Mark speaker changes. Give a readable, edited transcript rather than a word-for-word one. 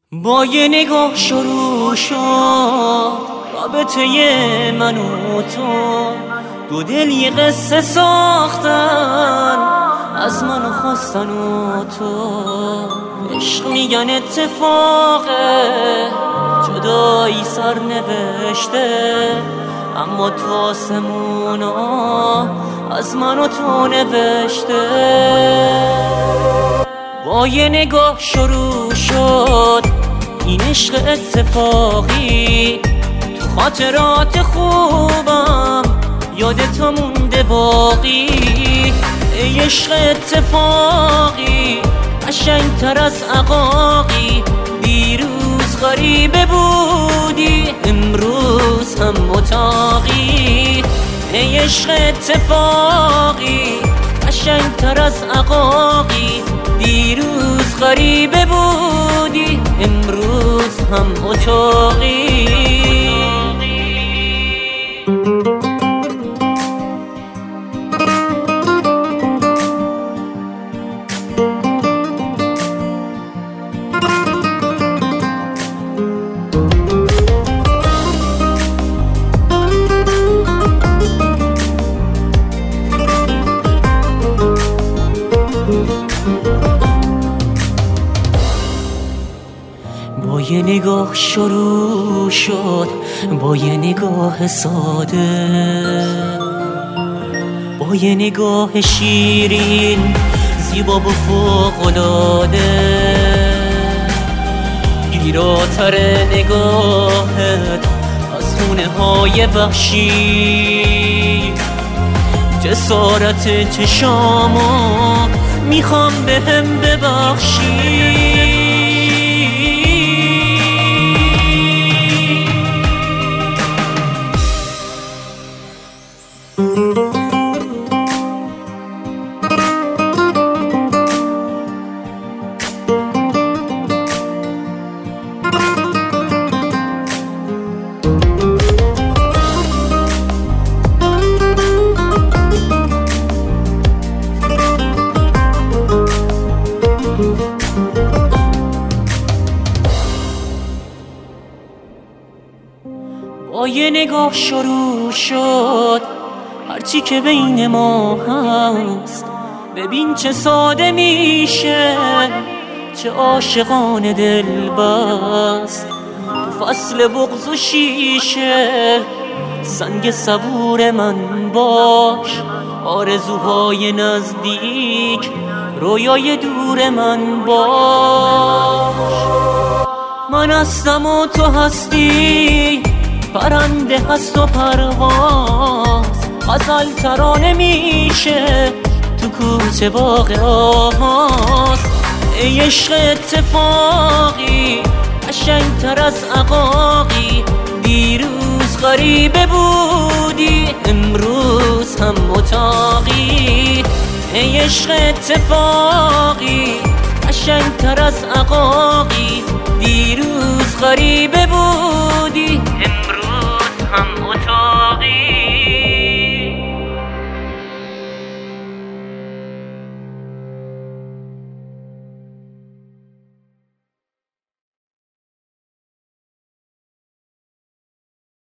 Speaker 1: با یه نگاه شروع شد رابطه من و تو، دو دل یه قصه ساختن، از من خواستن و تو. عشق میگن اتفاقه، جدایی سر نوشته، اما تو آسمونا از من و تو نوشته. با یه نگاه شروع شد این عشق اتفاقی، تو خاطرات خوبم یاد تو مونده باقی. ای عشق اتفاقی قشنگتر از عقاقی، دیروز غریبه بودی امروز هم اتاقی. ای عشق اتفاقی قشنگتر از عقاقی، دیروز غریبه بودی امروز هم اتاقی. با یه نگاه شروع شد، با یه نگاه ساده، با یه نگاه شیرین زیبا و فوق‌العاده. گیراتر نگاهت از خونه های وحشی، جسارت چشامو میخوام بهم ببخشی. با یه نگاه شروع شد هرچی که بین ما هست، ببین چه ساده میشه، چه عاشقانه دل بست. تو فصل بغض و شیشه سنگ صبور من باش، آرزوهای نزدیک رویای دور من باش. من هستم و تو هستی، پرنده هست و پرواز، غزل ترانه میشه تو کوچه باغ آواز. ای عشق اتفاقی قشنگتر از عقاقی، دیروز غریبه بودی امروز هم اتاقی. ای عشق اتفاقی قشنگتر از عقاقی، دیروز غریبه بودی